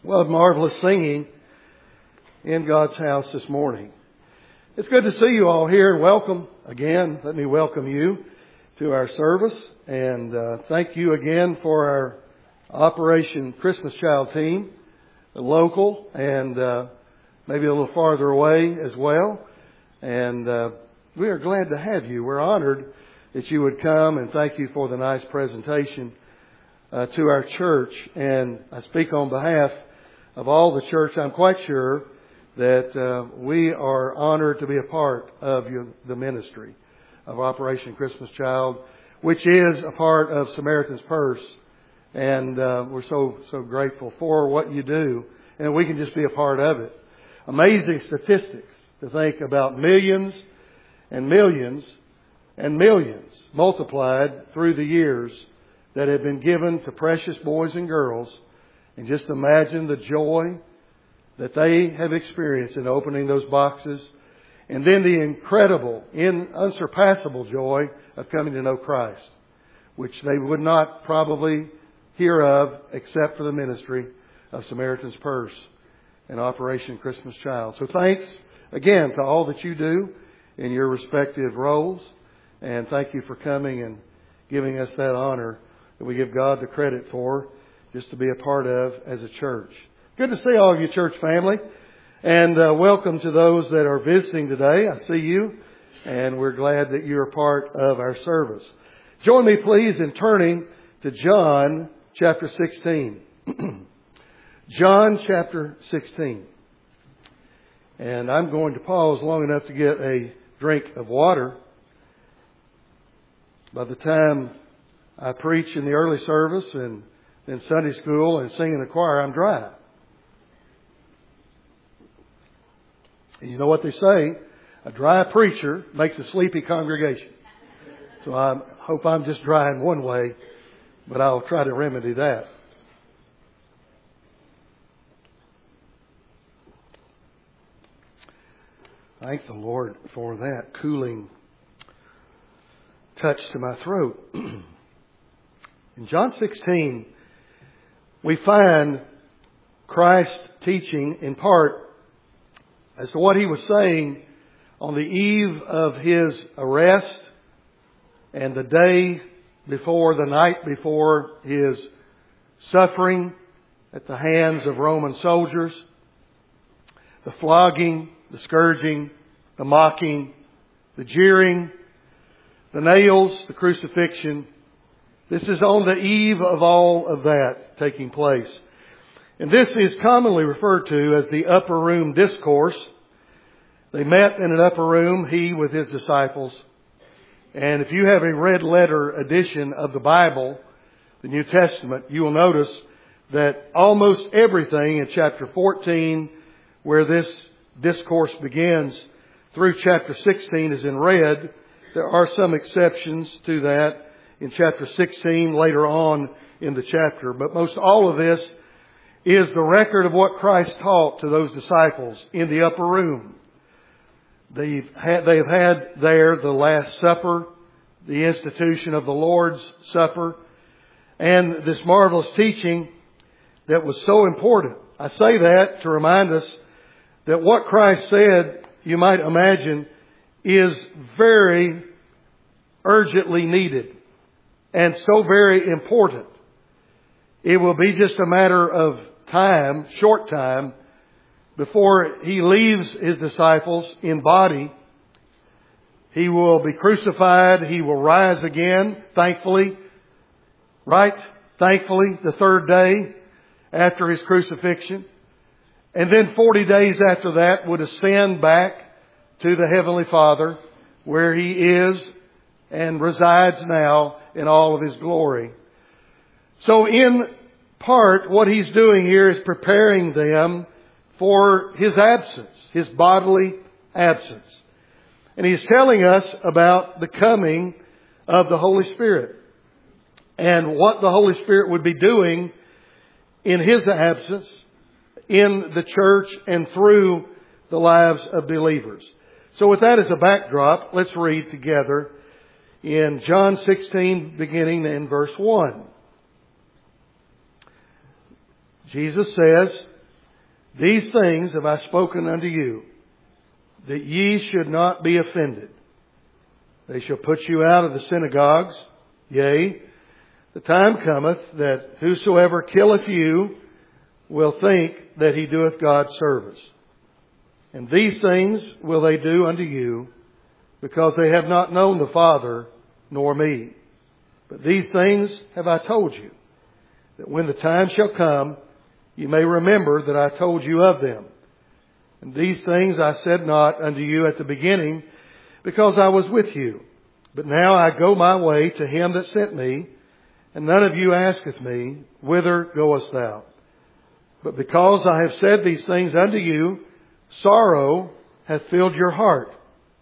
Well, marvelous singing in God's house this morning. It's good to see you all here. Welcome again. Let me welcome you to our service. And thank you again for our Operation Christmas Child team, local and maybe a little farther away as well. And we are glad to have you. We're honored that you would come, and thank you for the nice presentation to our church. And I speak on behalf of all the church. I'm quite sure that we are honored to be a part of the ministry of Operation Christmas Child, which is a part of Samaritan's Purse. And we're so grateful for what you do, and we can just be a part of it. Amazing statistics to think about millions and millions and millions multiplied through the years that have been given to precious boys and girls. And just imagine the joy that they have experienced in opening those boxes. And then the incredible, unsurpassable joy of coming to know Christ, which they would not probably hear of except for the ministry of Samaritan's Purse and Operation Christmas Child. So thanks again to all that you do in your respective roles. And thank you for coming and giving us that honor that we give God the credit for, just to be a part of as a church. Good to see all of you, church family. And welcome to those that are visiting today. I see you, and we're glad that you're a part of our service. Join me, please, in turning to John chapter 16. John chapter 16. And I'm going to pause long enough to get a drink of water. By the time I preach in the early service and in Sunday school and sing in the choir, I'm dry. And you know what they say? A dry preacher makes a sleepy congregation. So I hope I'm just dry in one way, but I'll try to remedy that. Thank the Lord for that cooling touch to my throat. In John 16, we find Christ teaching in part as to what He was saying on the eve of His arrest and the day before, the night before His suffering at the hands of Roman soldiers, the flogging, the scourging, the mocking, the jeering, the nails, the crucifixion. This is on the eve of all of that taking place. And this is commonly referred to as the upper room discourse. They met in an upper room, He with His disciples. And if you have a red letter edition of the Bible, the New Testament, you will notice that almost everything in chapter 14, where this discourse begins, through chapter 16 is in red. There are some exceptions to that in chapter 16 later on in the chapter. But most all of this is the record of what Christ taught to those disciples in the upper room. They have had there the Last Supper, the institution of the Lord's Supper, and this marvelous teaching that was so important. I say that to remind us that what Christ said, you might imagine, is very urgently needed and so very important. It will be just a matter of time, short time, before He leaves His disciples in body. He will be crucified. He will rise again, thankfully. Right? Thankfully, the third day after His crucifixion. And then 40 days after that would ascend back to the Heavenly Father, where He is and resides now in all of His glory. So in part, what He's doing here is preparing them for His absence, His bodily absence. And He's telling us about the coming of the Holy Spirit and what the Holy Spirit would be doing in His absence in the church and through the lives of believers. So with that as a backdrop, let's read together in John 16, beginning in verse 1. Jesus says, These things have I spoken unto you, that ye should not be offended. They shall put you out of the synagogues. Yea, the time cometh that whosoever killeth you will think that he doeth God's service. And these things will they do unto you, because they have not known the Father nor me. But these things have I told you, that when the time shall come, you may remember that I told you of them. And these things I said not unto you at the beginning, because I was with you. But now I go my way to him that sent me, and none of you asketh me, whither goest thou? But because I have said these things unto you, sorrow hath filled your heart.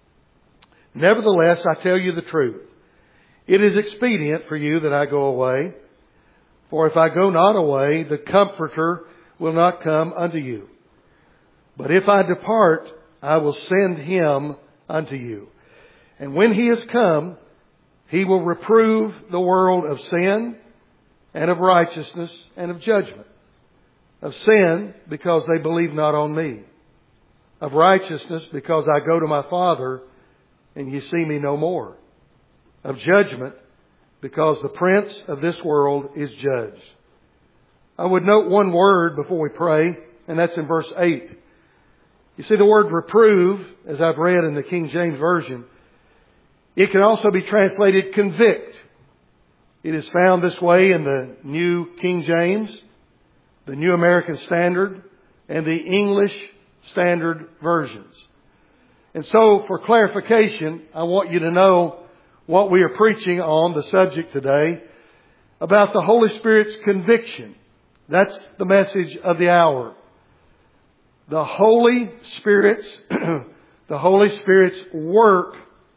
Nevertheless, I tell you the truth. It is expedient for you that I go away. For if I go not away, the Comforter will not come unto you. But if I depart, I will send him unto you. And when he is come, he will reprove the world of sin, and of righteousness, and of judgment. Of sin, because they believe not on me. Of righteousness, because I go to my Father, and ye see me no more. Of judgment, because the prince of this world is judged. I would note one word before we pray, and that's in verse 8. You see the word reprove, as I've read in the King James Version, it can also be translated convict. It is found this way in the New King James, the New American Standard, and the English Standard Versions. And so, for clarification, I want you to know what we are preaching on, the subject today, about the Holy Spirit's conviction. That's the message of the hour. The Holy Spirit's, the Holy Spirit's work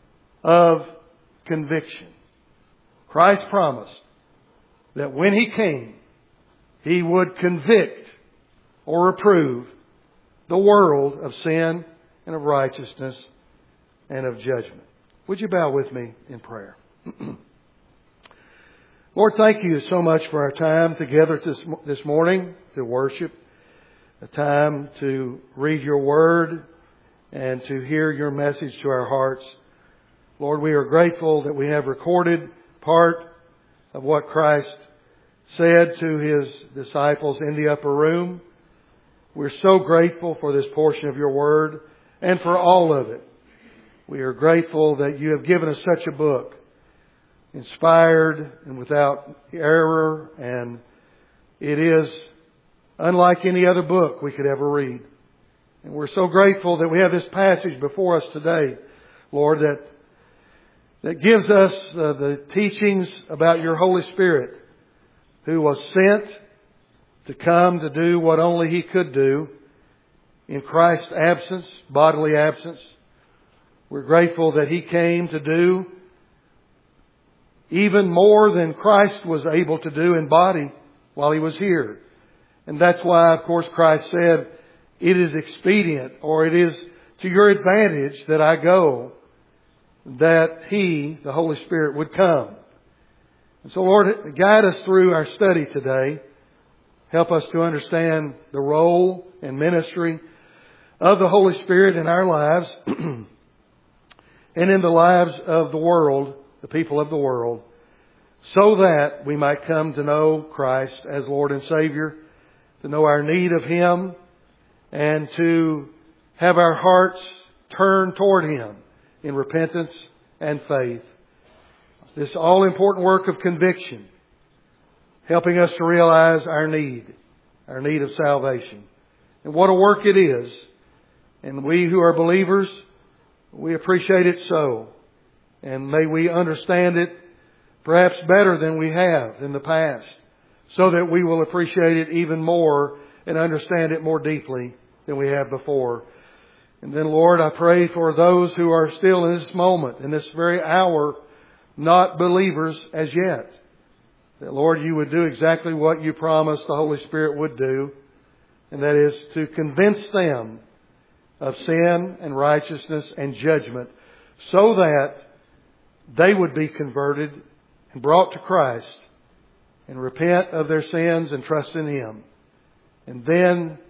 of conviction. Christ promised that when He came, He would convict or reprove the world of sin and of righteousness and of judgment. Would you bow with me in prayer? Lord, thank you so much for our time together this morning to worship, a time to read your word and to hear your message to our hearts. Lord, we are grateful that we have recorded part of what Christ said to His disciples in the upper room. We're so grateful for this portion of your word and for all of it. We are grateful that you have given us such a book, inspired and without error, and it is unlike any other book we could ever read. And we're so grateful that we have this passage before us today, Lord, that gives us the teachings about your Holy Spirit, who was sent to come to do what only He could do in Christ's absence, bodily absence. We're grateful that He came to do even more than Christ was able to do in body while He was here. And that's why, of course, Christ said, it is expedient, or it is to your advantage that I go, that He, the Holy Spirit, would come. And so, Lord, guide us through our study today. Help us to understand the role and ministry of the Holy Spirit in our lives and in the lives of the world, the people of the world, so that we might come to know Christ as Lord and Savior, to know our need of Him, and to have our hearts turned toward Him in repentance and faith. This all-important work of conviction, helping us to realize our need of salvation. And what a work it is. And we who are believers, we appreciate it so. And may we understand it perhaps better than we have in the past, so that we will appreciate it even more and understand it more deeply than we have before. And then, Lord, I pray for those who are still in this moment, in this very hour, not believers as yet, that, Lord, you would do exactly what you promised the Holy Spirit would do, and that is to convince them of sin and righteousness and judgment, so that they would be converted and brought to Christ and repent of their sins and trust in Him. And then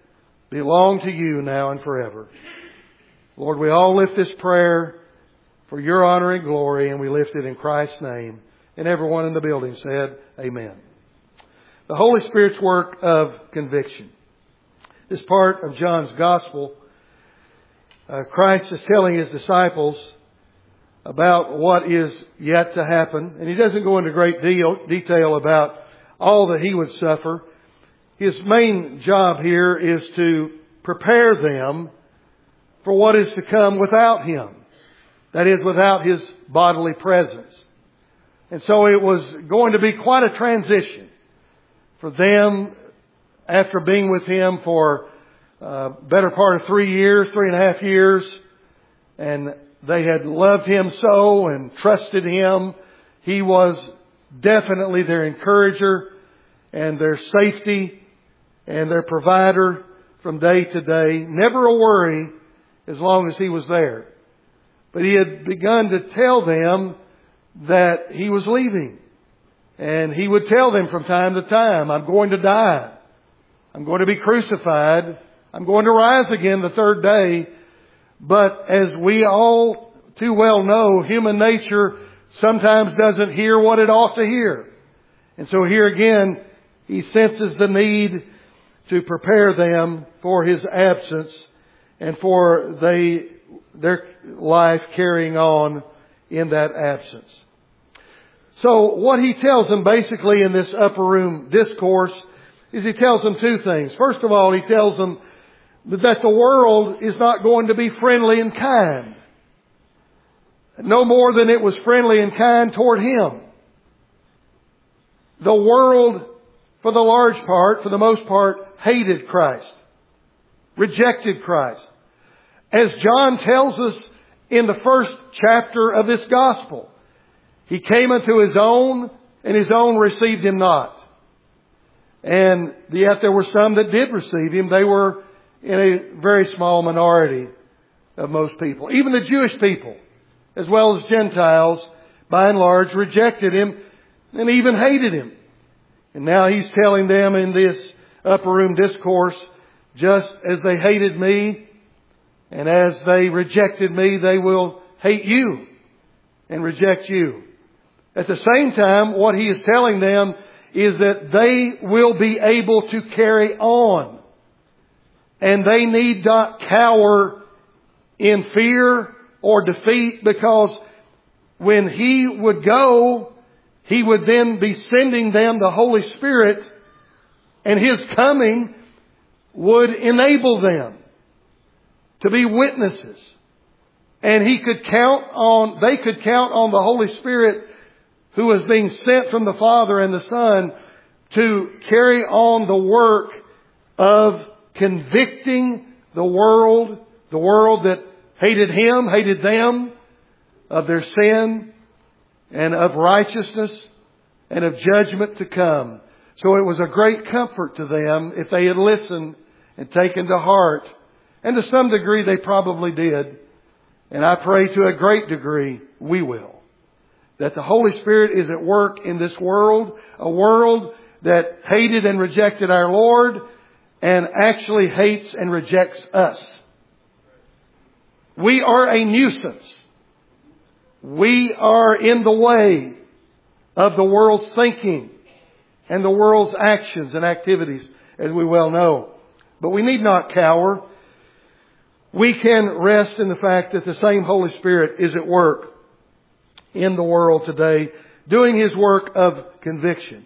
belong to you now and forever. Lord, we all lift this prayer for your honor and glory, and we lift it in Christ's name. And everyone in the building said, Amen. The Holy Spirit's work of conviction. This part of John's Gospel, Christ is telling His disciples about what is yet to happen. And He doesn't go into great detail about all that He would suffer. His main job here is to prepare them for what is to come without Him. That is, without His bodily presence. And so it was going to be quite a transition for them after being with Him for better part of 3.5 years. And they had loved Him so and trusted Him. He was definitely their encourager and their safety and their provider from day to day. Never a worry as long as He was there. But He had begun to tell them that He was leaving. And He would tell them from time to time, I'm going to die. I'm going to be crucified. I'm going to rise again the third day. But as we all too well know, human nature sometimes doesn't hear what it ought to hear. And so here again, He senses the need to prepare them for His absence and for their life carrying on in that absence. So what He tells them basically in this upper room discourse is He tells them two things. First of all, He tells them that the world is not going to be friendly and kind. No more than it was friendly and kind toward Him. The world, for the most part, hated Christ. Rejected Christ. As John tells us in the first chapter of this gospel, He came unto His own, and His own received Him not. And yet there were some that did receive Him. They were in a very small minority of most people. Even the Jewish people, as well as Gentiles, by and large, rejected Him and even hated Him. And now He's telling them in this upper room discourse, just as they hated me, and as they rejected me, they will hate you and reject you. At the same time, what He is telling them is that they will be able to carry on. And they need not cower in fear or defeat, because when He would go, He would then be sending them the Holy Spirit, and His coming would enable them to be witnesses. And they could count on the Holy Spirit, who was being sent from the Father and the Son, to carry on the work of convicting the world that hated Him, hated them, of their sin and of righteousness and of judgment to come. So it was a great comfort to them if they had listened and taken to heart. And to some degree they probably did. And I pray to a great degree we will. That the Holy Spirit is at work in this world, a world that hated and rejected our Lord and actually hates and rejects us. We are a nuisance. We are in the way of the world's thinking and the world's actions and activities, as we well know. But we need not cower. We can rest in the fact that the same Holy Spirit is at work in the world today, doing His work of conviction.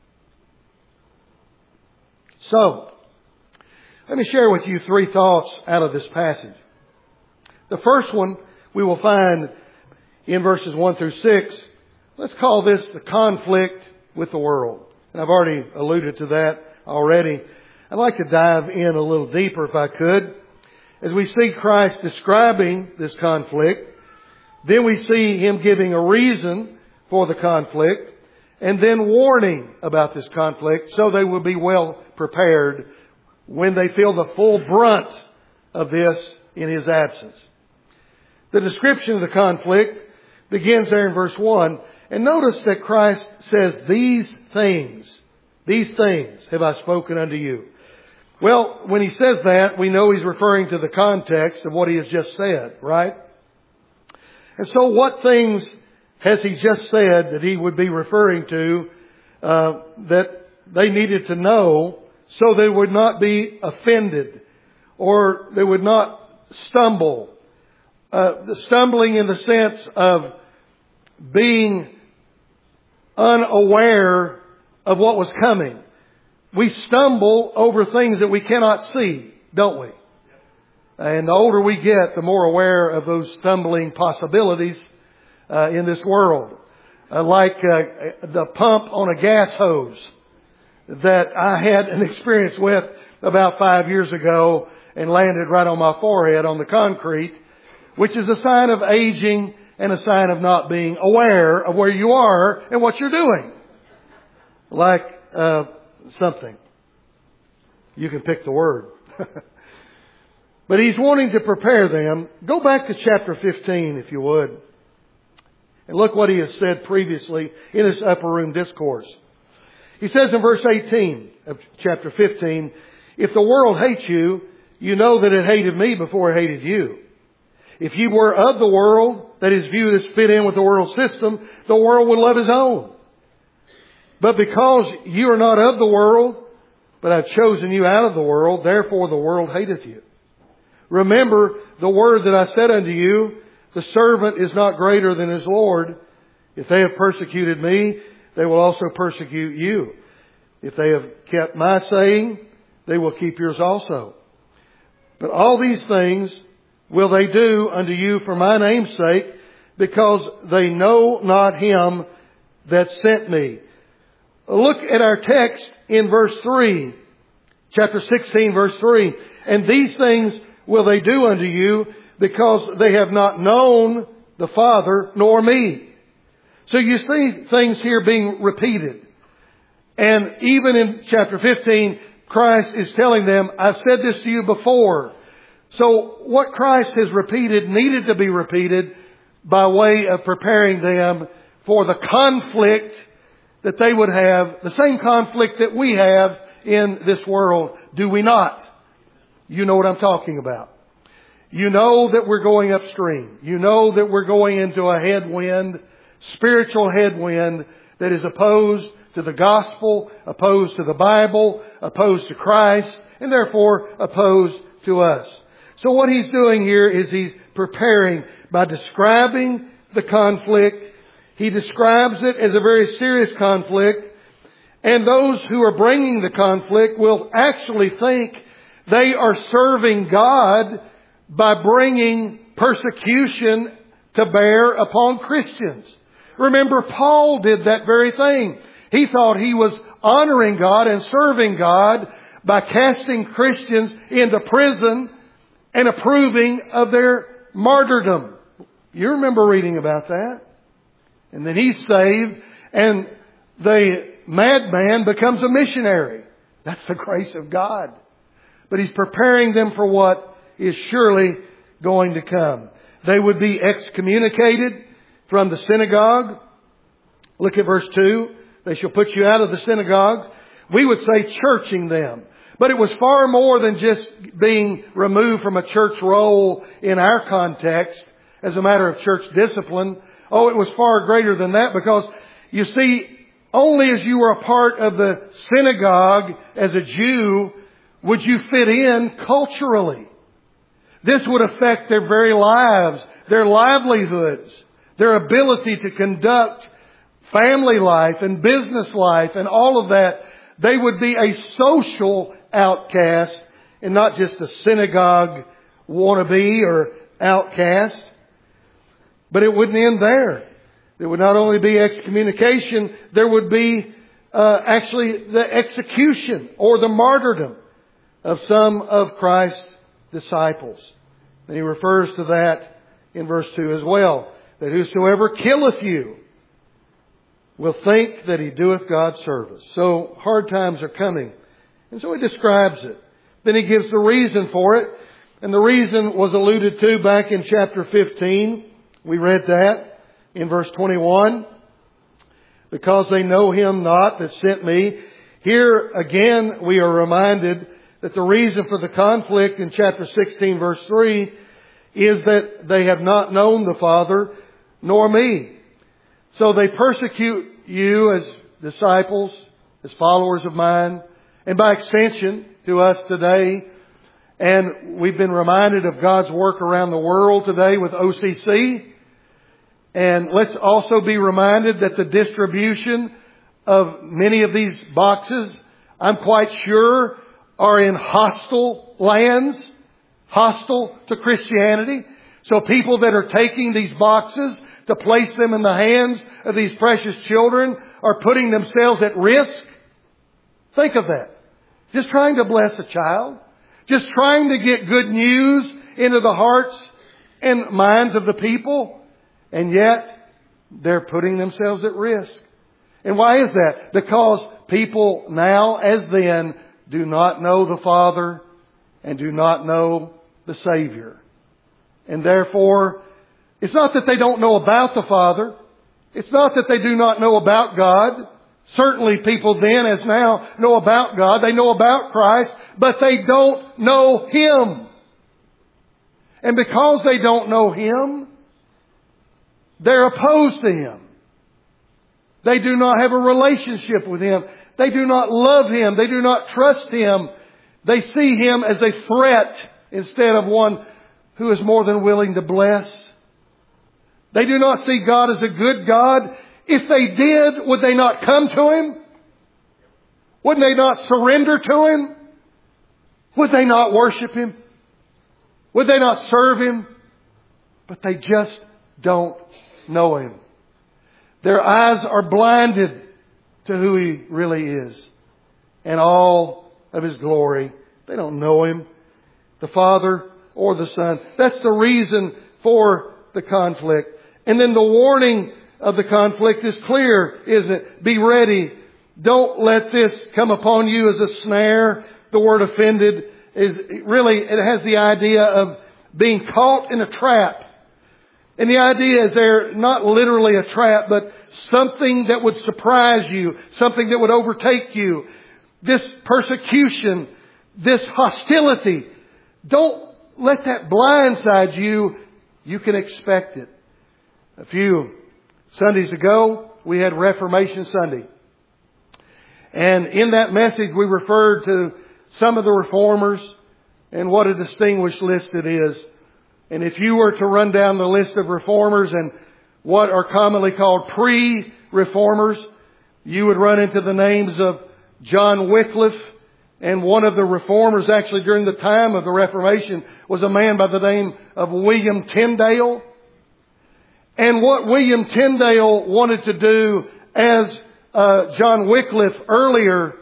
So, let me share with you 3 thoughts out of this passage. The first one we will find in verses 1 through 6. Let's call this the conflict with the world. And I've already alluded to that already. I'd like to dive in a little deeper if I could. As we see Christ describing this conflict, then we see Him giving a reason for the conflict, and then warning about this conflict so they will be well prepared when they feel the full brunt of this in His absence. The description of the conflict begins there in verse 1. And notice that Christ says, these things have I spoken unto you. Well, when he says that, we know he's referring to the context of what he has just said, right? And so what things has he just said that he would be referring to that they needed to know so they would not be offended or they would not stumble? Stumbling in the sense of being unaware of what was coming. We stumble over things that we cannot see, don't we? And the older we get, the more aware of those stumbling possibilities in this world. Like the pump on a gas hose that I had an experience with about 5 years ago and landed right on my forehead on the concrete, which is a sign of aging and a sign of not being aware of where you are and what you're doing. Like something. You can pick the word. But he's wanting to prepare them. Go back to chapter 15, if you would. And look what he has said previously in this upper room discourse. He says in verse 18 of chapter 15, if the world hates you, you know that it hated me before it hated you. If you were of the world, that is viewed as fit in with the world system, the world would love his own. But because you are not of the world, but I've chosen you out of the world, therefore the world hateth you. Remember the word that I said unto you, the servant is not greater than his Lord. If they have persecuted me, they will also persecute you. If they have kept my saying, they will keep yours also. But all these things will they do unto you for my name's sake, because they know not him that sent me. Look at our text in verse 3, chapter 16, verse 3. And these things will they do unto you, because they have not known the Father nor me. So you see things here being repeated. And even in chapter 15, Christ is telling them, I've said this to you before. So what Christ has repeated needed to be repeated by way of preparing them for the conflict that they would have, the same conflict that we have in this world, do we not? You know what I'm talking about. You know that we're going upstream. You know that we're going into a headwind, spiritual headwind that is opposed to the gospel, opposed to the Bible, opposed to Christ, and therefore opposed to us. So what he's doing here is he's preparing by describing the conflict. He describes it as a very serious conflict. And those who are bringing the conflict will actually think they are serving God by bringing persecution to bear upon Christians. Remember, Paul did that very thing. He thought he was honoring God and serving God by casting Christians into prison and approving of their martyrdom. You remember reading about that. And then he's saved and the madman becomes a missionary. That's the grace of God. But he's preparing them for what is surely going to come. They would be excommunicated from the synagogue. Look at verse 2. They shall put you out of the synagogues. We would say churching them. But it was far more than just being removed from a church roll in our context as a matter of church discipline. Oh, it was far greater than that, because you see, only as you were a part of the synagogue as a Jew would you fit in culturally. This would affect their very lives, their livelihoods, their ability to conduct family life and business life and all of that. They would be a social outcast and not just a synagogue wannabe or outcast. But it wouldn't end there. There would not only be excommunication, there would be actually the execution or the martyrdom of some of Christ's disciples. And he refers to that in verse 2 as well. That whosoever killeth you will think that he doeth God service. So hard times are coming. And so he describes it. Then he gives the reason for it. And the reason was alluded to back in chapter 15. We read that in verse 21. Because they know him not that sent me. Here again we are reminded that the reason for the conflict in chapter 16 verse 3 is that they have not known the Father nor me. So they persecute you as disciples, as followers of mine, and by extension to us today. And we've been reminded of God's work around the world today with OCC. And let's also be reminded that the distribution of many of these boxes, I'm quite sure, are in hostile lands, hostile to Christianity. So people that are taking these boxes to place them in the hands of these precious children are putting themselves at risk. Think of that. Just trying to bless a child. Just trying to get good news into the hearts and minds of the people. And yet, they're putting themselves at risk. And why is that? Because people now, as then, do not know the Father and do not know the Savior. And therefore, it's not that they don't know about the Father. It's not that they do not know about God. Certainly people then, as now, know about God. They know about Christ, but they don't know Him. And because they don't know Him, they're opposed to Him. They do not have a relationship with Him. They do not love Him. They do not trust Him. They see Him as a threat instead of one who is more than willing to bless. They do not see God as a good God. If they did, would they not come to Him? Would they not surrender to Him? Would they not worship Him? Would they not serve Him? But they just don't know Him. Their eyes are blinded to who He really is and all of His glory. They don't know Him, the Father or the Son. That's the reason for the conflict. And then the warning of the conflict is clear, isn't it? Be ready. Don't let this come upon you as a snare. The word offended is really, it has the idea of being caught in a trap. And the idea is there not literally a trap, but something that would surprise you, something that would overtake you. This persecution, this hostility. Don't let that blindside you. You can expect it. A few Sundays ago, we had Reformation Sunday. And in that message, we referred to some of the reformers and what a distinguished list it is. And if you were to run down the list of reformers and what are commonly called pre-reformers, you would run into the names of John Wycliffe. And one of the reformers actually during the time of the Reformation was a man by the name of William Tyndale. And what William Tyndale wanted to do, as John Wycliffe earlier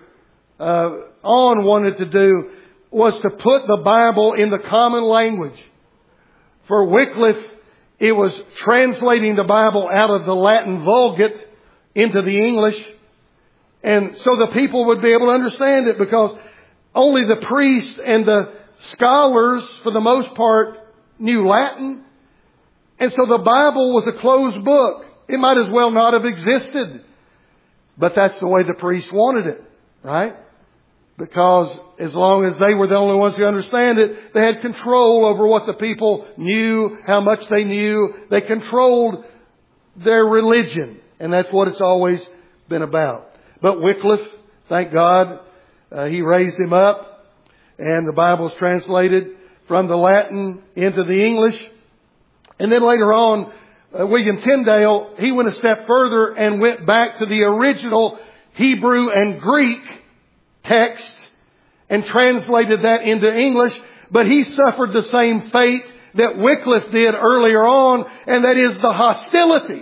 on wanted to do, was to put the Bible in the common language. For Wycliffe, it was translating the Bible out of the Latin Vulgate into the English. And so the people would be able to understand it, because only the priests and the scholars, for the most part, knew Latin. And so the Bible was a closed book. It might as well not have existed. But that's the way the priests wanted it, right? Because as long as they were the only ones who understand it, they had control over what the people knew, how much they knew. They controlled their religion. And that's what it's always been about. But Wycliffe, thank God, he raised him up. And the Bible is translated from the Latin into the English. And then later on, William Tyndale, he went a step further and went back to the original Hebrew and Greek text and translated that into English. But he suffered the same fate that Wycliffe did earlier on, and that is the hostility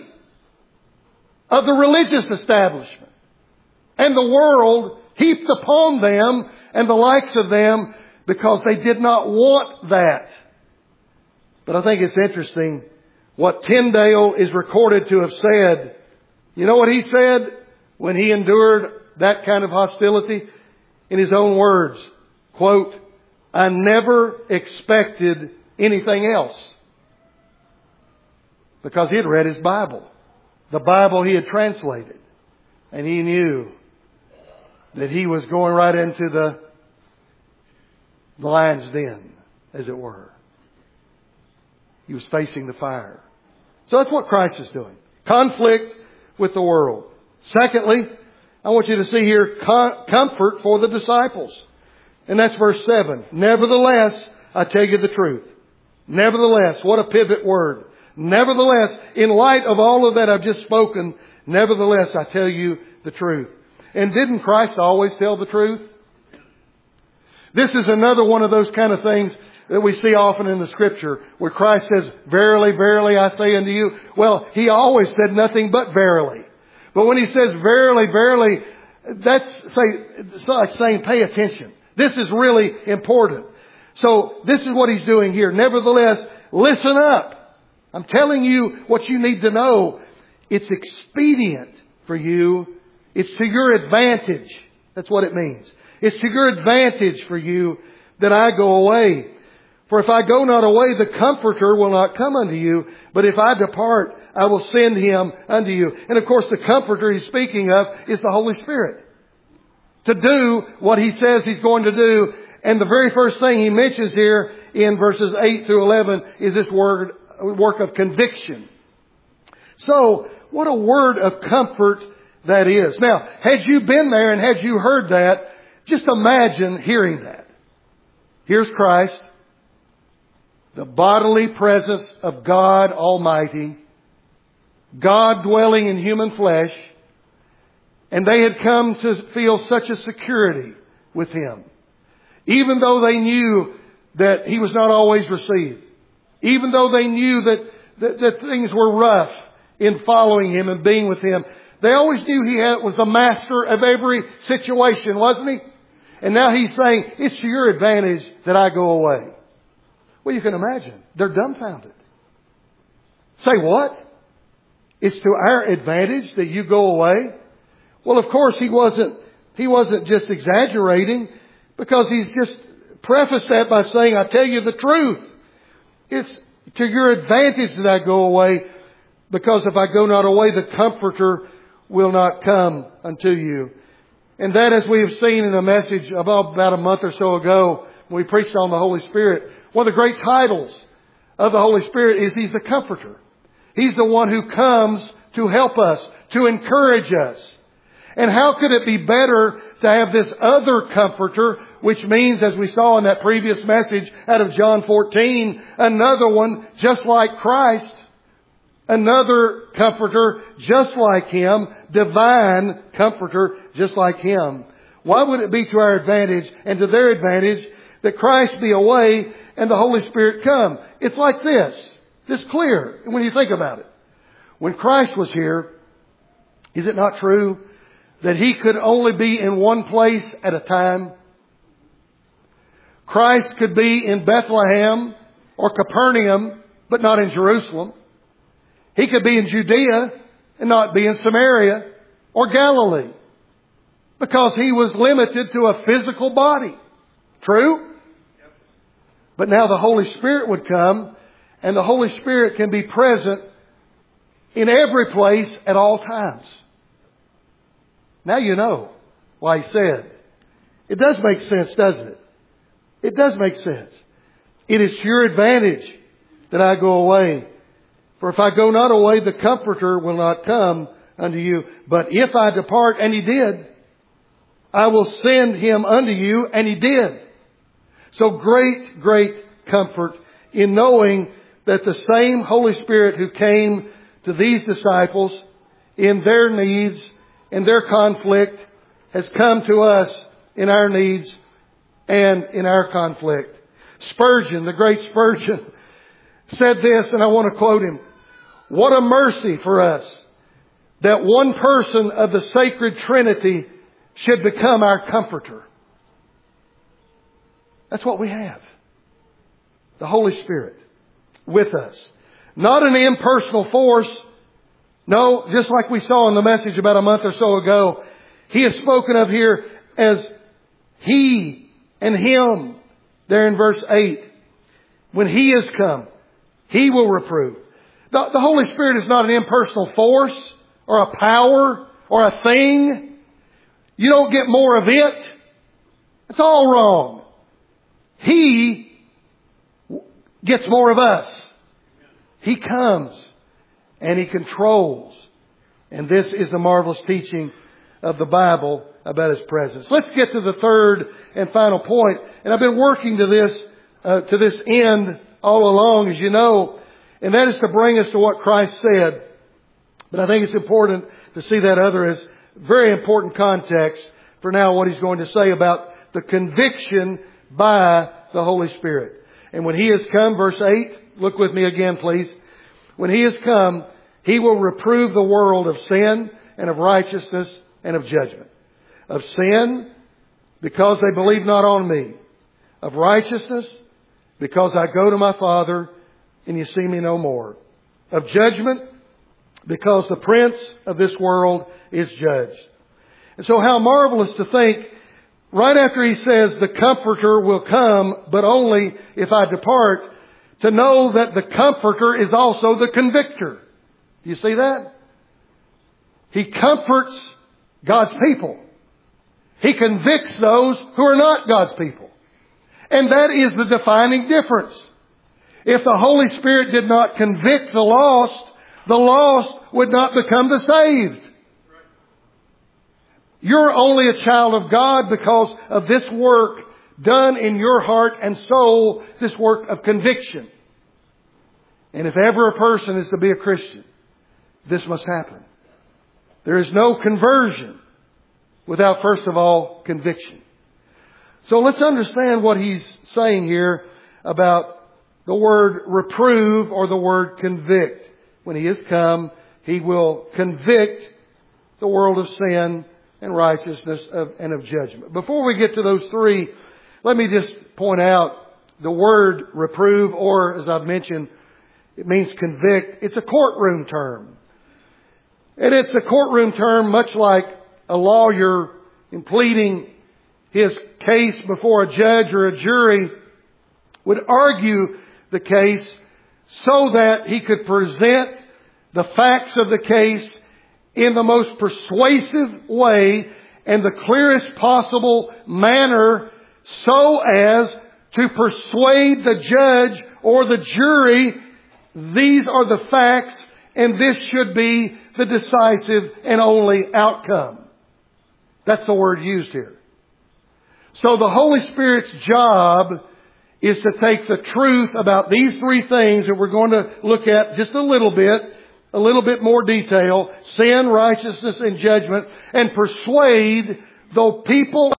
of the religious establishment and the world heaped upon them and the likes of them, because they did not want that. But I think it's interesting what Tyndale is recorded to have said. You know what he said when he endured that kind of hostility? In his own words, quote, "I never expected anything else." Because he had read his Bible. The Bible he had translated. And he knew that he was going right into the the lion's den, as it were. He was facing the fire. So that's what Christ is doing. Conflict with the world. Secondly, I want you to see here comfort for the disciples. And that's verse 7. Nevertheless, I tell you the truth. Nevertheless, what a pivot word. Nevertheless, in light of all of that I've just spoken, nevertheless, I tell you the truth. And didn't Christ always tell the truth? This is another one of those kind of things that we see often in the Scripture where Christ says, verily, verily, I say unto you. Well, He always said nothing but verily. But when He says verily, verily, that's like saying pay attention. This is really important. So this is what He's doing here. Nevertheless, listen up. I'm telling you what you need to know. It's expedient for you. It's to your advantage. That's what it means. It's to your advantage for you that I go away. For if I go not away, the Comforter will not come unto you. But if I depart, I will send Him unto you. And of course, the Comforter He's speaking of is the Holy Spirit. To do what He says He's going to do. And the very first thing He mentions here in verses 8 through 11 is this work of conviction. So, what a word of comfort that is. Now, had you been there and had you heard that, just imagine hearing that. Here's Christ, the bodily presence of God Almighty, God dwelling in human flesh, and they had come to feel such a security with Him. Even though they knew that He was not always received. Even though they knew that things were rough in following Him and being with Him. They always knew He was the master of every situation, wasn't He? And now He's saying, it's to your advantage that I go away. Well, you can imagine. They're dumbfounded. Say what? It's to our advantage that you go away? Well, of course, He wasn't just exaggerating, because He's just prefaced that by saying, I tell you the truth. It's to your advantage that I go away, because if I go not away, the Comforter will not come unto you. And that, as we have seen in a message about a month or so ago, when we preached on the Holy Spirit, one of the great titles of the Holy Spirit is He's the Comforter. He's the one who comes to help us, to encourage us. And how could it be better to have this other Comforter, which means, as we saw in that previous message out of John 14, another one just like Christ, another Comforter just like Him, divine Comforter just like Him. Why would it be to our advantage and to their advantage that Christ be away and the Holy Spirit come? It's like this clear when you think about it. When Christ was here, is it not true that He could only be in one place at a time? Christ could be in Bethlehem or Capernaum, but not in Jerusalem. He could be in Judea and not be in Samaria or Galilee, because He was limited to a physical body. True? But now the Holy Spirit would come, and the Holy Spirit can be present in every place at all times. Now you know why He said. It does make sense, doesn't it? It does make sense. It is to your advantage that I go away. For if I go not away, the Comforter will not come unto you. But if I depart, and He did, I will send Him unto you, and He did. So great, great comfort in knowing that the same Holy Spirit who came to these disciples in their needs, in their conflict, has come to us in our needs and in our conflict. Spurgeon, the great Spurgeon, said this, and I want to quote him. What a mercy for us that one person of the sacred Trinity should become our Comforter. That's what we have. The Holy Spirit with us. Not an impersonal force. No, just like we saw in the message about a month or so ago, He is spoken of here as He and Him. There in verse 8. When He is come, He will reprove. The Holy Spirit is not an impersonal force or a power or a thing. You don't get more of it. It's all wrong. He gets more of us. He comes and He controls. And this is the marvelous teaching of the Bible about His presence. Let's get to the third and final point. And I've been working to this end all along, as you know, and that is to bring us to what Christ said. But I think it's important to see that other as very important context for now what He's going to say about the conviction by the Holy Spirit. And when He has come, verse 8, look with me again please. When He has come, He will reprove the world of sin and of righteousness and of judgment. Of sin, because they believe not on me. Of righteousness, because I go to my Father and you see me no more. Of judgment, because the prince of this world is judged. And so how marvelous to think, right after He says the Comforter will come, but only if I depart, to know that the Comforter is also the Convictor. Do you see that? He comforts God's people. He convicts those who are not God's people. And that is the defining difference. If the Holy Spirit did not convict the lost would not become the saved. You're only a child of God because of this work done in your heart and soul, this work of conviction. And if ever a person is to be a Christian, this must happen. There is no conversion without, first of all, conviction. So let's understand what He's saying here about the word reprove or the word convict. When He has come, He will convict the world of sin and righteousness and of judgment. Before we get to those three, let me just point out the word reprove, or as I've mentioned, it means convict. It's a courtroom term. And it's a courtroom term much like a lawyer in pleading his case before a judge or a jury would argue the case so that he could present the facts of the case in the most persuasive way and the clearest possible manner so as to persuade the judge or the jury these are the facts and this should be the decisive and only outcome. That's the word used here. So the Holy Spirit's job is to take the truth about these three things that we're going to look at just a little bit more detail, sin, righteousness, and judgment, and persuade the people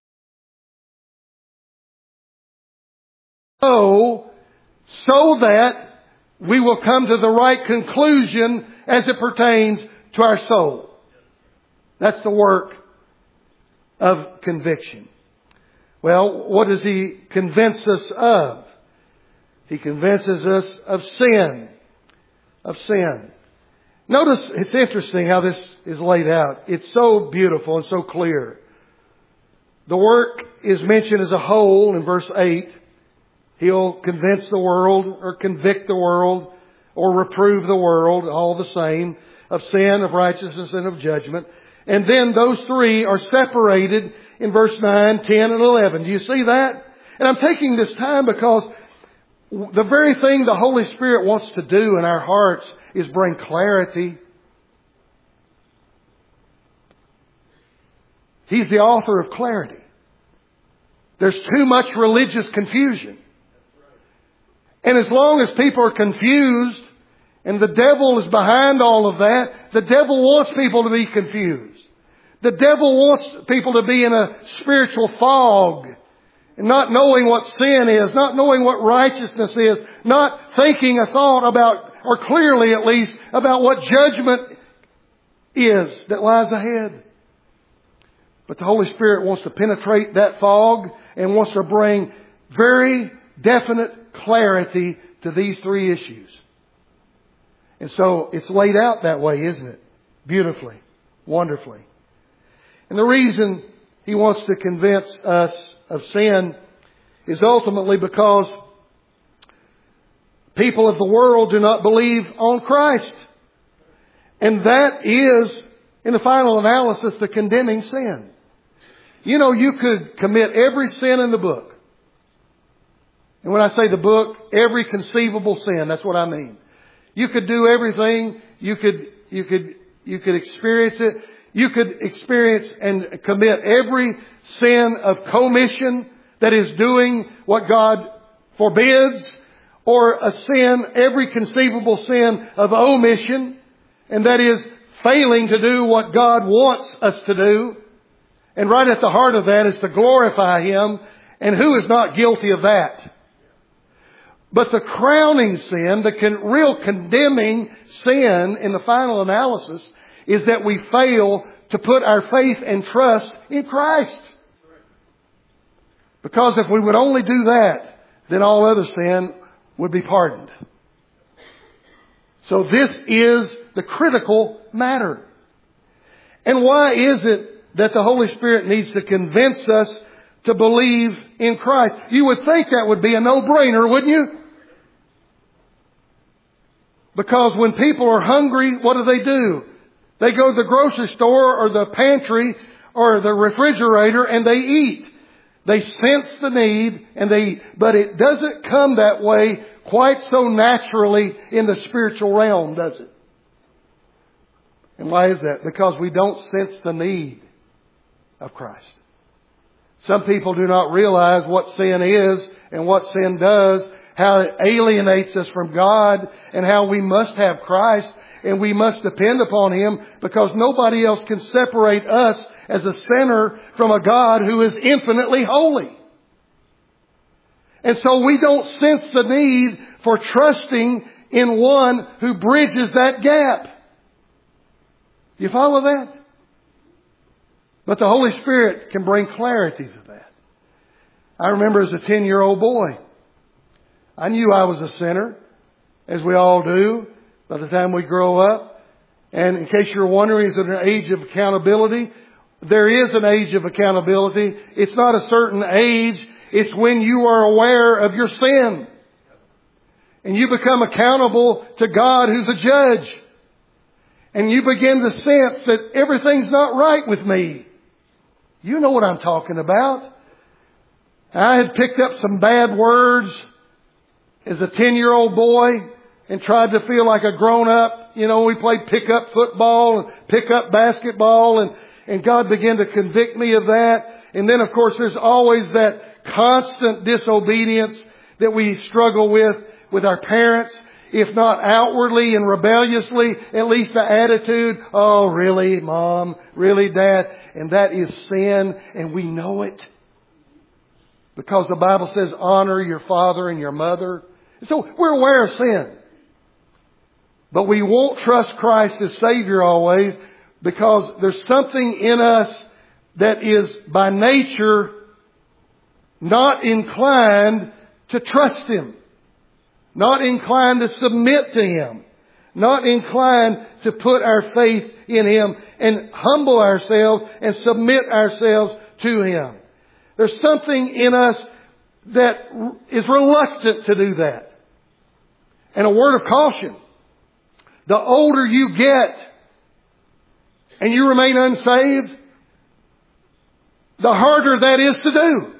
so that we will come to the right conclusion as it pertains to our soul. That's the work of conviction. Well, what does He convince us of? He convinces us of sin. Of sin. Notice, it's interesting how this is laid out. It's so beautiful and so clear. The work is mentioned as a whole in verse 8. He'll convince the world or convict the world or reprove the world, all the same, of sin, of righteousness, and of judgment. And then those three are separated in verse 9, 10, and 11. Do you see that? And I'm taking this time because the very thing the Holy Spirit wants to do in our hearts is bring clarity. He's the author of clarity. There's too much religious confusion. And as long as people are confused, and the devil is behind all of that, the devil wants people to be confused. The devil wants people to be in a spiritual fog, and not knowing what sin is, not knowing what righteousness is, not thinking a thought about, or clearly at least, about what judgment is that lies ahead. But the Holy Spirit wants to penetrate that fog and wants to bring very definite clarity to these three issues. And so it's laid out that way, isn't it? Beautifully, wonderfully. And the reason He wants to convince us of sin is ultimately because people of the world do not believe on Christ. And that is, in the final analysis, the condemning sin. You know, you could commit every sin in the book. And when I say the book, every conceivable sin, that's what I mean. You could do everything. You could experience it. You could experience and commit every sin of commission, that is doing what God forbids, or a sin, every conceivable sin of omission, and that is failing to do what God wants us to do. And right at the heart of that is to glorify Him. And who is not guilty of that? But the crowning sin, the real condemning sin in the final analysis, is that we fail to put our faith and trust in Christ. Because if we would only do that, then all other sin would be pardoned. So this is the critical matter. And why is it that the Holy Spirit needs to convince us to believe in Christ? You would think that would be a no-brainer, wouldn't you? Because when people are hungry, what do? They go to the grocery store or the pantry or the refrigerator and they eat. They sense the need and they eat. But it doesn't come that way quite so naturally in the spiritual realm, does it? And why is that? Because we don't sense the need of Christ. Some people do not realize what sin is and what sin does, how it alienates us from God, and how we must have Christ and we must depend upon Him, because nobody else can separate us as a sinner from a God who is infinitely holy. And so we don't sense the need for trusting in one who bridges that gap. Do you follow that? But the Holy Spirit can bring clarity to that. I remember as a 10-year-old boy, I knew I was a sinner, as we all do by the time we grow up. And in case you're wondering, is it an age of accountability? There is an age of accountability. It's not a certain age. It's when you are aware of your sin. And you become accountable to God, who's a judge. And you begin to sense that everything's not right with me. You know what I'm talking about. I had picked up some bad words as a 10-year-old boy and tried to feel like a grown-up. You know, we played pick-up football and pick-up basketball, and God began to convict me of that. And then, of course, there's always that constant disobedience that we struggle with our parents. If not outwardly and rebelliously, at least the attitude, oh, really, Mom? Really, Dad? And that is sin, and we know it. Because the Bible says, honor your father and your mother. So we're aware of sin. But we won't trust Christ as Savior always, because there's something in us that is by nature not inclined to trust Him. Not inclined to submit to Him. Not inclined to put our faith in Him and humble ourselves and submit ourselves to Him. There's something in us that is reluctant to do that. And a word of caution. The older you get and you remain unsaved, the harder that is to do.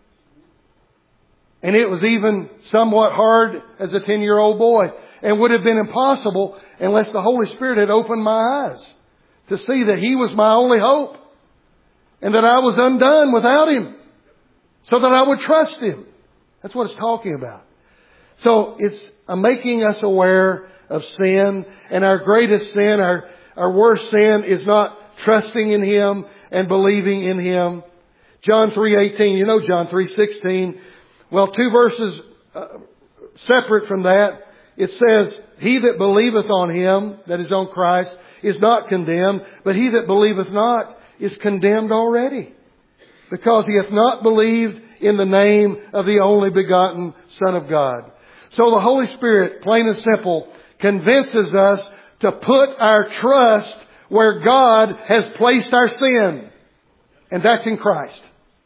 And it was even somewhat hard as a 10-year-old boy, and would have been impossible unless the Holy Spirit had opened my eyes to see that He was my only hope and that I was undone without Him, so that I would trust Him. That's what it's talking about. So it's making us aware of sin, and our greatest sin, our worst sin is not trusting in Him and believing in Him. John 3:18, you know John 3:16. Well, two verses separate from that, it says, He that believeth on Him, that is on Christ, is not condemned, but he that believeth not is condemned already, because he hath not believed in the name of the only begotten Son of God. So the Holy Spirit, plain and simple, convinces us to put our trust where God has placed our sin. And that's in Christ.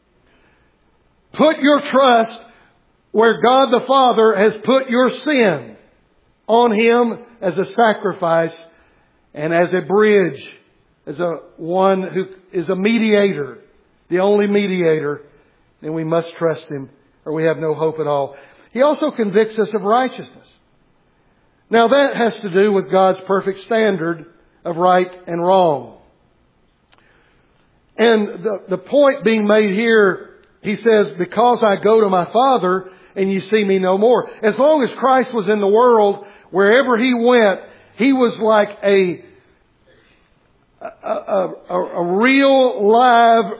Put your trust where God the Father has put your sin, on Him as a sacrifice and as a bridge, as a one who is a mediator, the only mediator. Then we must trust Him, or we have no hope at all. He also convicts us of righteousness. Now that has to do with God's perfect standard of right and wrong. And the point being made here, He says, because I go to my Father and you see me no more. As long as Christ was in the world, wherever He went, He was like a real live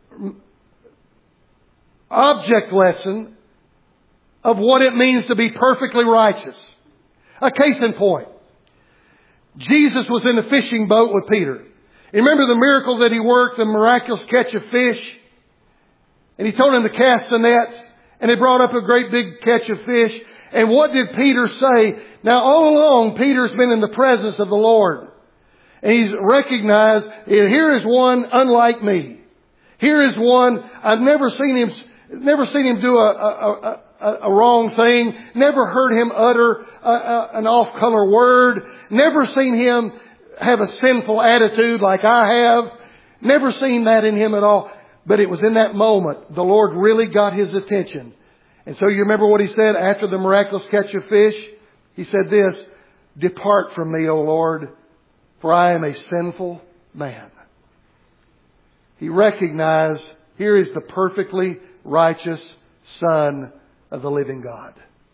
object lesson of what it means to be perfectly righteous. A case in point. Jesus was in the fishing boat with Peter. You remember the miracle that He worked, the miraculous catch of fish? And He told him to cast the nets, and they brought up a great big catch of fish. And what did Peter say? Now all along, Peter's been in the presence of the Lord. And he's recognized, here is one unlike me. Here is one, I've never seen him do a wrong thing. Never heard him utter an off-color word. Never seen him have a sinful attitude like I have. Never seen that in him at all. But it was in that moment the Lord really got his attention. And so you remember what He said after the miraculous catch of fish? He said this, "Depart from me, O Lord, for I am a sinful man." He recognized, here is the perfectly righteous Son of the living God.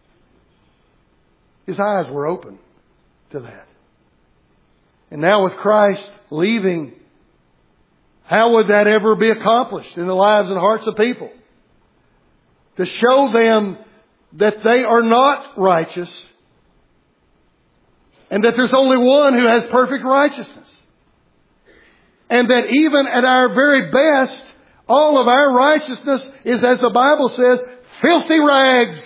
His eyes were open to that. And now with Christ leaving, how would that ever be accomplished in the lives and hearts of people? To show them that they are not righteous and that there's only one who has perfect righteousness. And that even at our very best, all of our righteousness is, as the Bible says, filthy rags.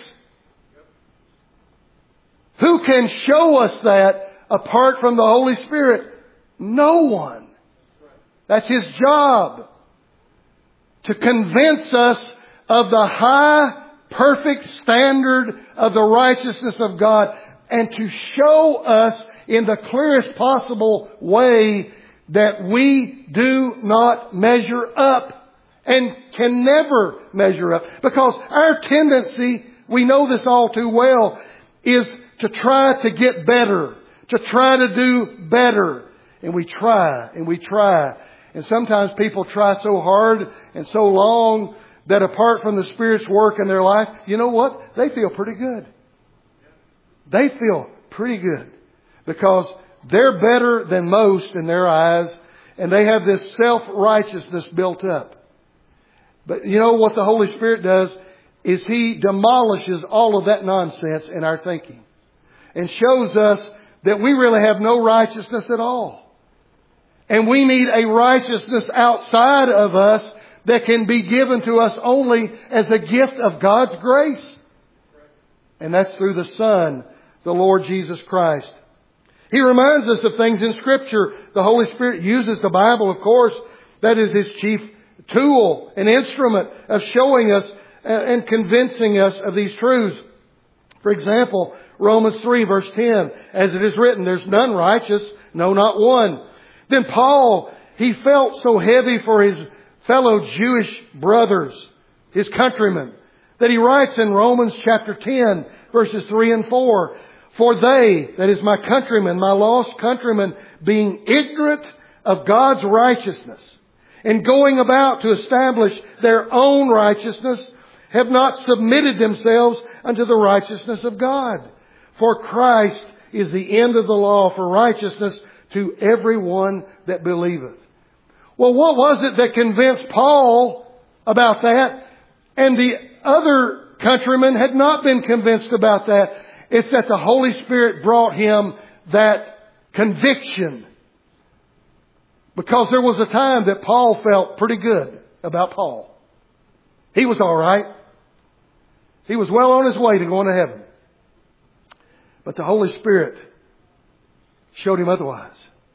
Who can show us that apart from the Holy Spirit? No one. That's His job. To convince us of the high, perfect standard of the righteousness of God, and to show us in the clearest possible way that we do not measure up and can never measure up. Because our tendency, we know this all too well, is to try to get better, to try to do better. And we try and we try. And sometimes people try so hard and so long that apart from the Spirit's work in their life, you know what? They feel pretty good. They feel pretty good. Because they're better than most in their eyes. And they have this self-righteousness built up. But you know what the Holy Spirit does? Is He demolishes all of that nonsense in our thinking. And shows us that we really have no righteousness at all. And we need a righteousness outside of us that can be given to us only as a gift of God's grace. And that's through the Son, the Lord Jesus Christ. He reminds us of things in Scripture. The Holy Spirit uses the Bible, of course. That is His chief tool, an instrument of showing us and convincing us of these truths. For example, Romans 3 verse 10, as it is written, there's none righteous, no, not one. Then Paul, he felt so heavy for his fellow Jewish brothers, his countrymen, that he writes in Romans chapter 10 verses 3 and 4, for they, that is my countrymen, my lost countrymen, being ignorant of God's righteousness and going about to establish their own righteousness, have not submitted themselves unto the righteousness of God. For Christ is the end of the law for righteousness to everyone that believeth. Well, what was it that convinced Paul about that? And the other countrymen had not been convinced about that. It's that the Holy Spirit brought him that conviction. Because there was a time that Paul felt pretty good about Paul. He was all right. He was well on his way to going to heaven. But the Holy Spirit showed him otherwise.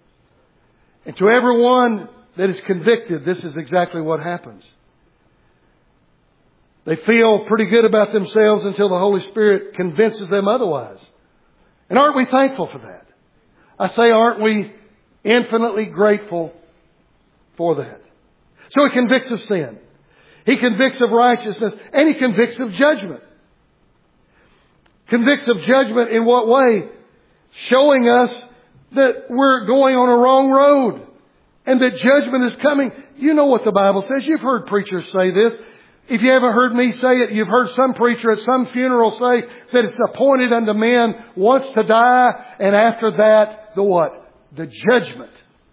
And to everyone that is convicted, this is exactly what happens. They feel pretty good about themselves until the Holy Spirit convinces them otherwise. And aren't we thankful for that? I say, aren't we infinitely grateful for that? So He convicts of sin. He convicts of righteousness. And He convicts of judgment. Convicts of judgment in what way? Showing us that we're going on a wrong road and that judgment is coming. You know what the Bible says. You've heard preachers say this. If you haven't heard me say it, you've heard some preacher at some funeral say that it's appointed unto men once to die, and after that, the what? The judgment.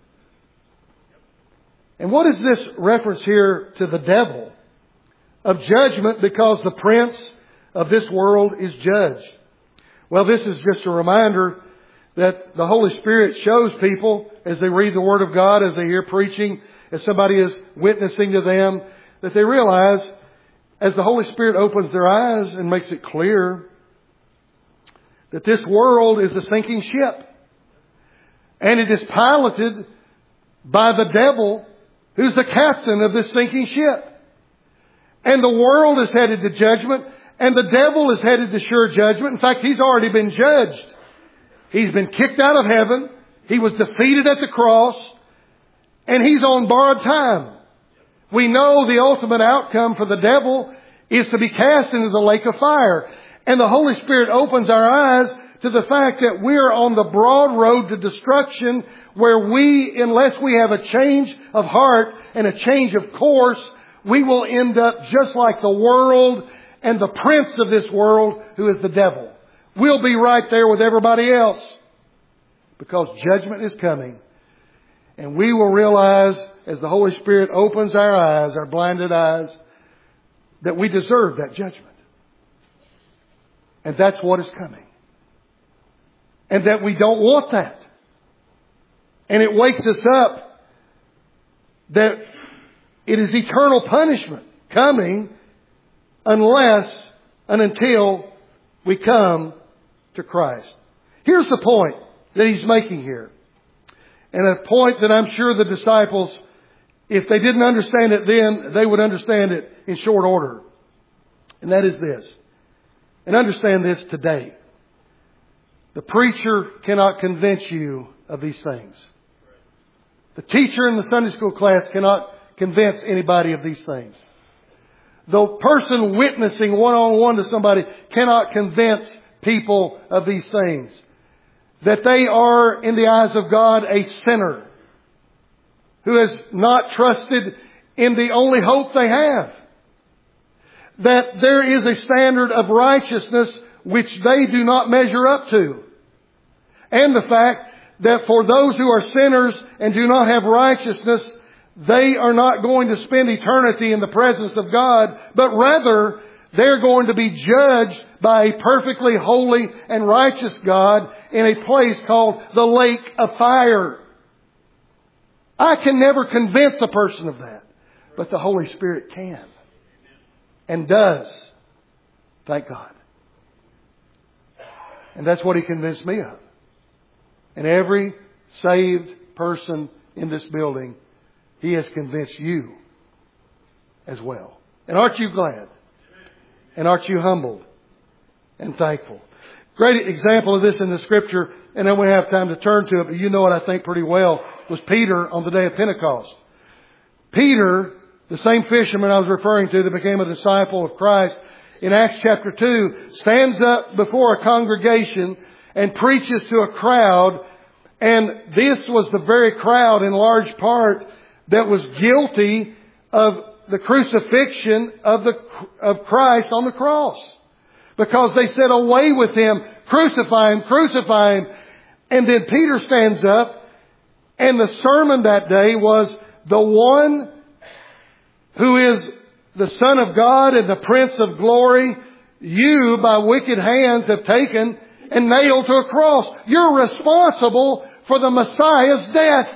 And what is this reference here to the devil? Of judgment, because the prince of this world is judged. Well, this is just a reminder that the Holy Spirit shows people as they read the Word of God, as they hear preaching, as somebody is witnessing to them, that they realize, as the Holy Spirit opens their eyes and makes it clear, that this world is a sinking ship. And it is piloted by the devil, who's the captain of this sinking ship. And the world is headed to judgment, and the devil is headed to sure judgment. In fact, he's already been judged. He's been kicked out of heaven. He was defeated at the cross, and he's on borrowed time. We know the ultimate outcome for the devil is to be cast into the lake of fire. And the Holy Spirit opens our eyes to the fact that we're on the broad road to destruction, where we, unless we have a change of heart and a change of course, we will end up just like the world and the prince of this world, who is the devil. We'll be right there with everybody else, because judgment is coming. And we will realize, as the Holy Spirit opens our eyes, our blinded eyes, that we deserve that judgment. And that's what is coming. And that we don't want that. And it wakes us up that it is eternal punishment coming unless and until we come to Christ. Here's the point that he's making here. And a point that I'm sure the disciples, if they didn't understand it then, they would understand it in short order. And that is this. And understand this today. The preacher cannot convince you of these things. The teacher in the Sunday school class cannot convince anybody of these things. The person witnessing one-on-one to somebody cannot convince people of these things. That they are, in the eyes of God, a sinner who has not trusted in the only hope they have. That there is a standard of righteousness which they do not measure up to. And the fact that for those who are sinners and do not have righteousness, they are not going to spend eternity in the presence of God, but rather they're going to be judged by a perfectly holy and righteous God in a place called the lake of fire. I can never convince a person of that, but the Holy Spirit can and does. Thank God. And that's what He convinced me of. And every saved person in this building, He has convinced you as well. And aren't you glad? And aren't you humbled and thankful? Great example of this in the Scripture, and then we have time to turn to it, but you know it, I think, pretty well, was Peter on the day of Pentecost. Peter, the same fisherman I was referring to that became a disciple of Christ, in Acts chapter 2, stands up before a congregation and preaches to a crowd. And this was the very crowd, in large part, that was guilty of the crucifixion of Christ on the cross. Because they said, "Away with Him, crucify Him, crucify Him." And then Peter stands up, and the sermon that day was, "The one who is the Son of God and the Prince of Glory, you by wicked hands have taken and nailed to a cross. You're responsible for the Messiah's death."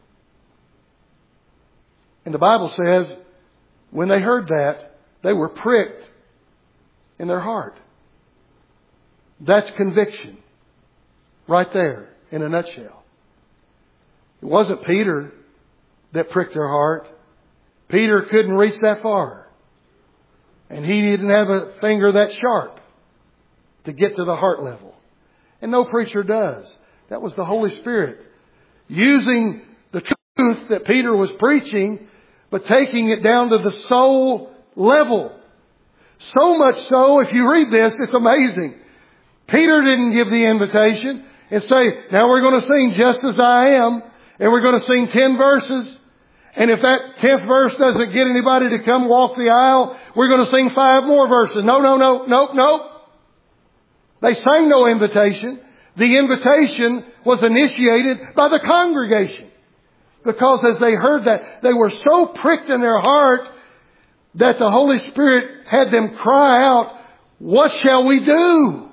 And the Bible says, when they heard that, they were pricked in their heart. That's conviction. Right there, in a nutshell. It wasn't Peter that pricked their heart. Peter couldn't reach that far. And he didn't have a finger that sharp to get to the heart level. And no preacher does. That was the Holy Spirit using the truth that Peter was preaching, but taking it down to the soul level. So much so, if you read this, it's amazing. Peter didn't give the invitation and say, now we're going to sing Just As I Am, and we're going to sing 10 verses. And if that 10th verse doesn't get anybody to come walk the aisle, we're going to sing 5 more verses. No. They sang no invitation. The invitation was initiated by the congregation. Because as they heard that, they were so pricked in their heart that the Holy Spirit had them cry out, what shall we do?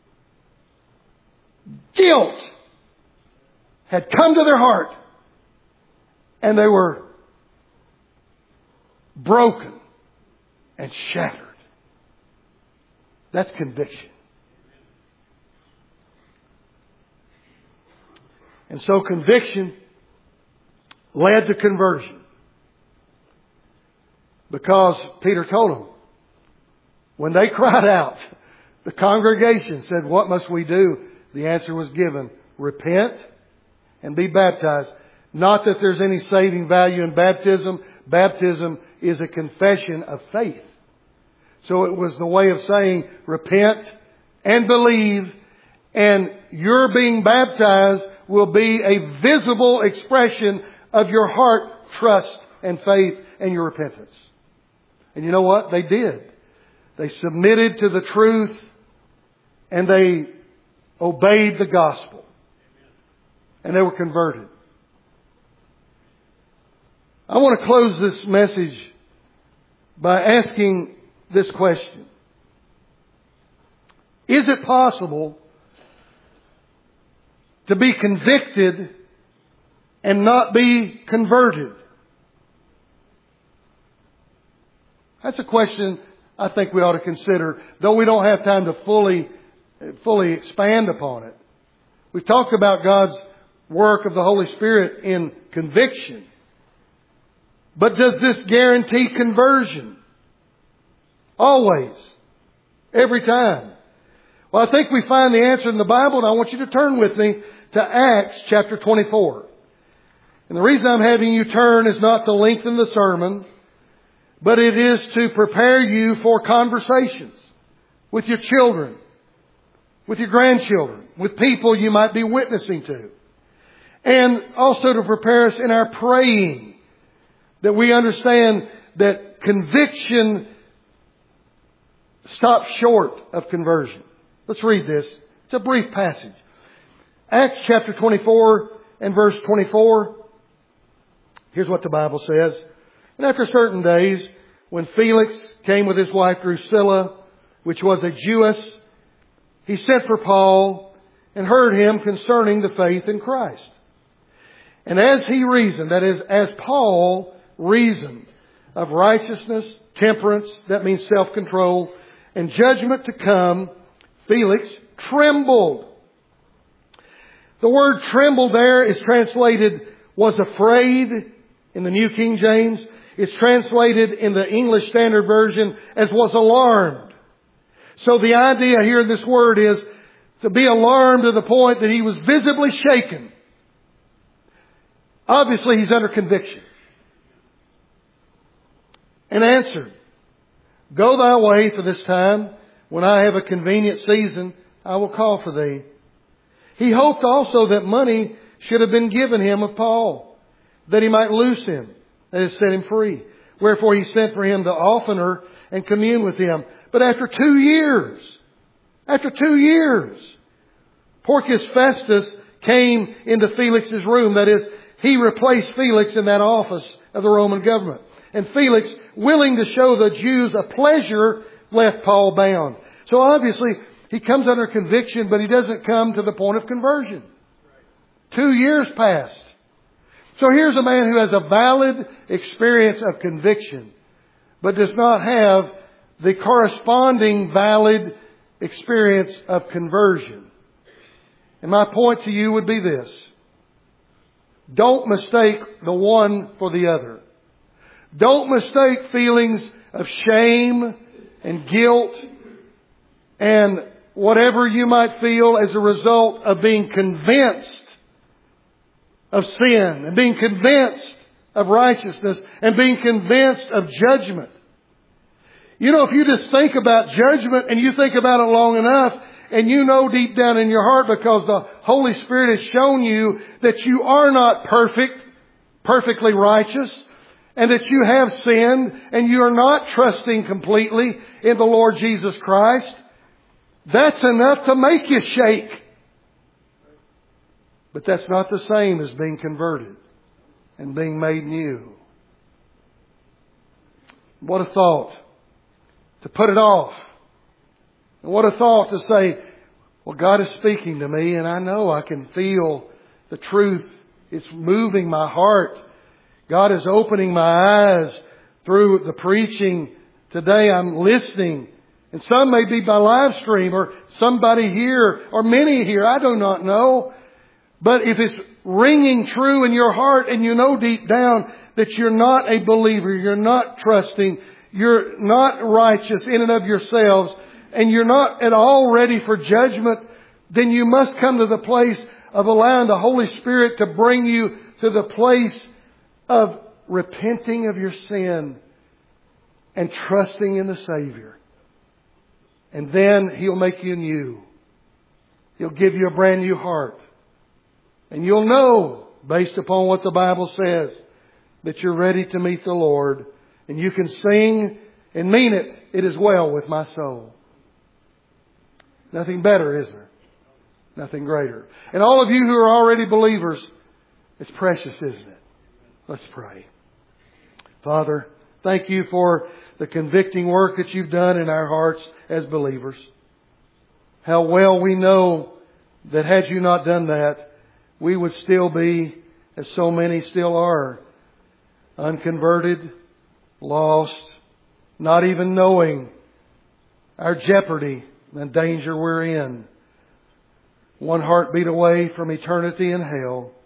Guilt had come to their heart. And they were broken and shattered. That's conviction. And so conviction led to conversion. Because Peter told them, when they cried out, the congregation said, what must we do? The answer was given, repent and be baptized. Not that there's any saving value in baptism. Baptism is a confession of faith. So it was the way of saying, repent and believe, and your being baptized will be a visible expression of your heart, trust, and faith, and your repentance. And you know what? They did. They submitted to the truth, and they obeyed the gospel. And they were converted. I want to close this message by asking this question. Is it possible to be convicted and not be converted? That's a question I think we ought to consider, though we don't have time to fully expand upon it. We've talked about God's work of the Holy Spirit in conviction. But does this guarantee conversion? Always. Every time. Well, I think we find the answer in the Bible, and I want you to turn with me to Acts chapter 24. And the reason I'm having you turn is not to lengthen the sermon, but it is to prepare you for conversations with your children, with your grandchildren, with people you might be witnessing to. And also to prepare us in our praying, that we understand that conviction stops short of conversion. Let's read this. It's a brief passage. Acts chapter 24 and verse 24. Here's what the Bible says. And after certain days, when Felix came with his wife Drusilla, which was a Jewess, he sent for Paul and heard him concerning the faith in Christ. And as he reasoned, that is, as Paul reasoned of righteousness, temperance, that means self-control, and judgment to come, Felix trembled. The word trembled there is translated was afraid in the New King James. It's translated in the English Standard Version as was alarmed. So the idea here in this word is to be alarmed to the point that he was visibly shaken. Obviously he's under conviction. And answered, go thy way for this time. When I have a convenient season, I will call for thee. He hoped also that money should have been given him of Paul, that he might loose him, that is, set him free. Wherefore he sent for him to oftener and commune with him. But after 2 years, Porcius Festus came into Felix's room. That is, he replaced Felix in that office of the Roman government. And Felix, willing to show the Jews a pleasure, left Paul bound. So obviously, he comes under conviction, but he doesn't come to the point of conversion. 2 years passed. So here's a man who has a valid experience of conviction, but does not have the corresponding valid experience of conversion. And my point to you would be this. Don't mistake the one for the other. Don't mistake feelings of shame and guilt and whatever you might feel as a result of being convinced of sin and being convinced of righteousness and being convinced of judgment. You know, if you just think about judgment and you think about it long enough, and you know deep down in your heart, because the Holy Spirit has shown you that you are not perfectly righteous, and that you have sinned, and you are not trusting completely in the Lord Jesus Christ, that's enough to make you shake. But that's not the same as being converted and being made new. What a thought to put it off. And what a thought to say, well, God is speaking to me, and I know I can feel the truth. It's moving my heart. God is opening my eyes through the preaching. Today I'm listening. And some may be by live stream, or somebody here, or many here. I do not know. But if it's ringing true in your heart, and you know deep down that you're not a believer, you're not trusting, you're not righteous in and of yourselves, and you're not at all ready for judgment, then you must come to the place of allowing the Holy Spirit to bring you to the place of repenting of your sin and trusting in the Savior. And then He'll make you new. He'll give you a brand new heart. And you'll know, based upon what the Bible says, that you're ready to meet the Lord. And you can sing and mean it. It is well with my soul. Nothing better, is there? Nothing greater. And all of you who are already believers, it's precious, isn't it? Let's pray. Father, thank you for the convicting work that you've done in our hearts as believers. How well we know that had you not done that, we would still be, as so many still are, unconverted, lost, not even knowing our jeopardy and danger we're in. One heartbeat away from eternity in hell.